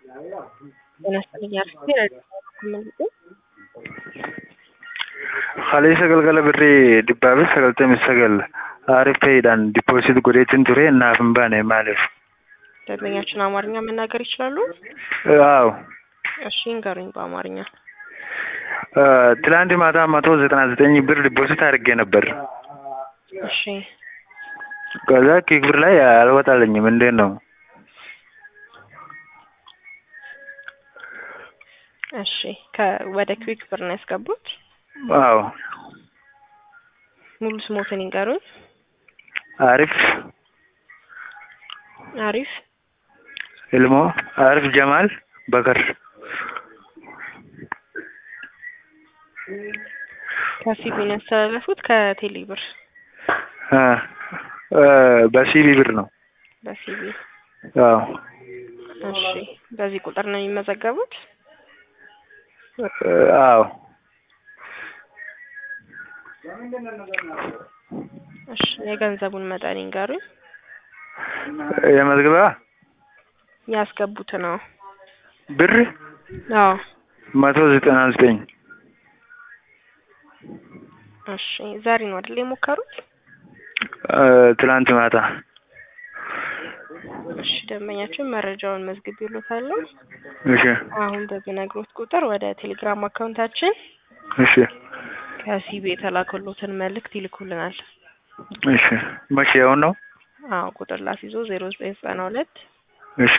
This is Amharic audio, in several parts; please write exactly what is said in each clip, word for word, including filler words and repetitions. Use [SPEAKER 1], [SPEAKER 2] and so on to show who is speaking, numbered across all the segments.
[SPEAKER 1] ጤና ይስጥልኝ አርፍቴ
[SPEAKER 2] Kaleessa galgala birrii dhibbaaf sagaltamii sagal አሪፍ ፔይዳን ዲፖዚት ጎዴትን ቱሬ እና ፍንባኔ ማለፍ
[SPEAKER 1] ደንበኛችን አማርኛ መናገር ይችላሉ?
[SPEAKER 2] አዎ
[SPEAKER 1] እሺ እንገሩኝ በአማርኛ።
[SPEAKER 2] ትላንት ማታ መቶ ዘጠና ዘጠኝ ብር ዲፖዚት አድርጌ ነበር።
[SPEAKER 1] እሺ
[SPEAKER 2] ከዛ ኪክ ብር ላይ አልወጣልኝም። እንዴት ነው?
[SPEAKER 1] እሺ ከወደ ክዊክ ብር ነው ያስገቡት?
[SPEAKER 2] አዎ
[SPEAKER 1] ሙሉ ስሞትን ይንገሩኝ።
[SPEAKER 2] አሪፍ
[SPEAKER 1] አሪፍ
[SPEAKER 2] ኢልሞ አሪፍ ጀማል በከር
[SPEAKER 1] ከሲቢ ነው ያስተላለፉት ከቴሌ ብር?
[SPEAKER 2] አ በሲቢ ብር ነው።
[SPEAKER 1] በሲቢ
[SPEAKER 2] አዎ
[SPEAKER 1] እሺ በዚህ ቁጥር ነው የሚመዘገቡት?
[SPEAKER 2] አዎ
[SPEAKER 1] እሺ የገንዘቡን መጠን ይንገሩኝ።
[SPEAKER 2] የመዝገባ
[SPEAKER 1] ያስገቡት ነው
[SPEAKER 2] ብር?
[SPEAKER 1] አዎ
[SPEAKER 2] መቶ ዘጠና ዘጠኝ
[SPEAKER 1] እሺ ዛሬ ነው አይደል የሞከሩት?
[SPEAKER 2] ትላንት ማታ።
[SPEAKER 1] እሺ ደንበኛችን መረጃውን መዝግቤልዎታለሁ።
[SPEAKER 2] እሺ
[SPEAKER 1] አሁን በሚነግሩት ቁጥር ወደ ቴሌግራም አካውንታችን
[SPEAKER 2] እሺ
[SPEAKER 1] ከሲቢ የተላከሎትን መልእክት ይልኩልናል።
[SPEAKER 2] እሺ መቼ ያውን ነው?
[SPEAKER 1] አዎ ቁጥር ላስይዞ ዜሮ ዘጠኝ ዘጠና ሁለት
[SPEAKER 2] እሺ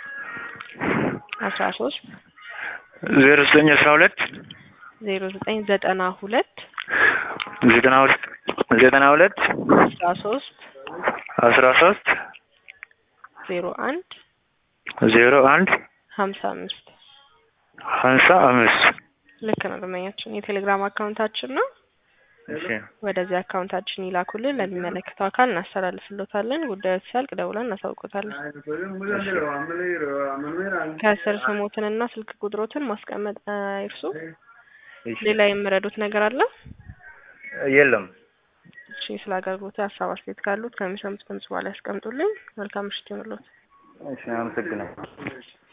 [SPEAKER 1] አስራ ሶስት
[SPEAKER 2] ዜሮ ዘጠኝ አስራ ሁለት
[SPEAKER 1] ዜሮ ዘጠኝ ዘጠና ሁለት
[SPEAKER 2] ዘጠና ሁለት ዘጠና ሁለት
[SPEAKER 1] አስራ ሶስት
[SPEAKER 2] አስራ ሶስት
[SPEAKER 1] ዜሮ አንድ
[SPEAKER 2] ዜሮ አንድ
[SPEAKER 1] ሀምሳ አምስት
[SPEAKER 2] ሀምሳ አምስት
[SPEAKER 1] ልክ ነው። ደንበኛችን የቴሌግራም አካውንታችን ነው።
[SPEAKER 2] እሺ
[SPEAKER 1] ወደዚህ አካውንታችን ይላኩልን፣ ለሚመለከተው አካል እናስተላልፍልዎታለን። ጉዳዩ ሲያልቅ ደውለን እናሳውቅዎታለን። ከስር ስሞትንና ስልክ ቁጥሮትን ማስቀመጥ አይርሱ። ሌላ የምረዱት ነገር አለ?
[SPEAKER 2] የለም።
[SPEAKER 1] እሺ ስለ አገልግሎቱ ሀሳብ አስተያየት ካሉት ከሚሰሙት ድምጽ በኋላ ያስቀምጡልኝ። መልካም ምሽት ይሁንልዎት።
[SPEAKER 2] እሺ አመሰግናለሁ።